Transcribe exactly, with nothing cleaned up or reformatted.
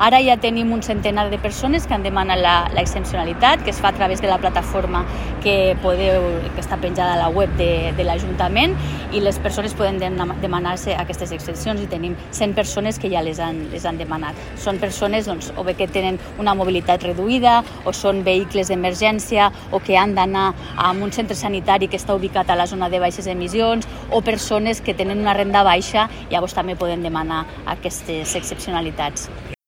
Ara ja tenim un centenar de persones que han demanat l'excepcionalitat, que es fa a través de la plataforma que podeu, que està penjada a la web de, de l'Ajuntament, i les persones poden demanar-se aquestes excepcions, i tenim cent persones que ja les han, les han demanat. Són persones doncs, o bé que tenen una mobilitat reduïda, o són vehicles d'emergència, o que han d'anar a un centre sanitari que està ubicat a la zona de baixes emissions, o persones que tenen una renda baixa, llavors també poden demanar aquestes excepcionalitats.